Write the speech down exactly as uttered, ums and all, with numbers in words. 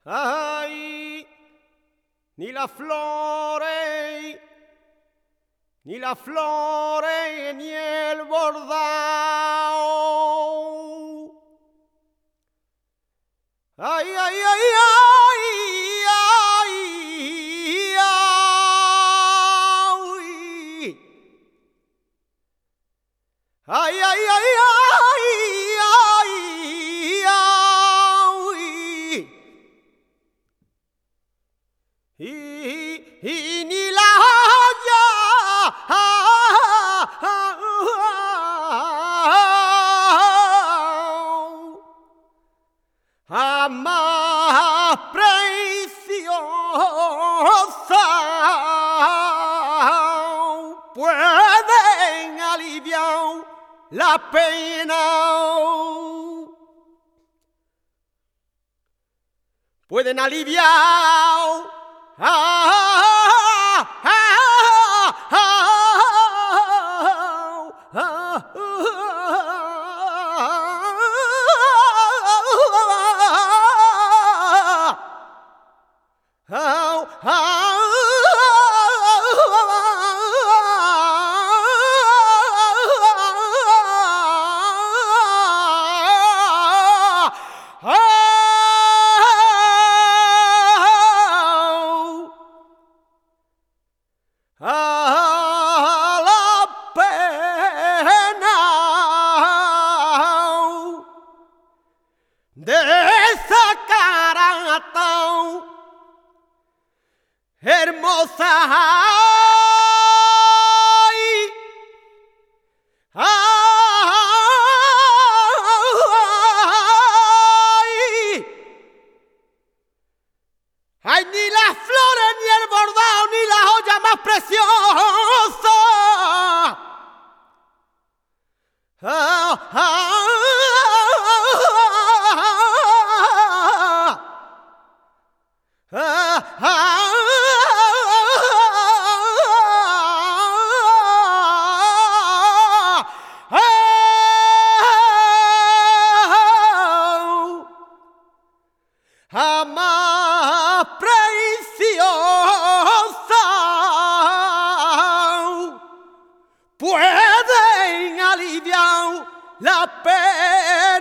Ay, ni las flores, ni las flores, ni el bordado. Ay, ay, ay, ay, ay, ay, ay, ay, ay, ay. Y, y ni la haya más preciosa pueden aliviar la pena, pueden aliviar Ah, ah, ah, ah, ah, ah, ah, a la pena de esa cara tan hermosa. Ay, ay, ay, ni las flores, ni el bordado, ni la joya más preciosa. Ah, ah, ah, ah, jamás preciosa pueden aliviar la pena.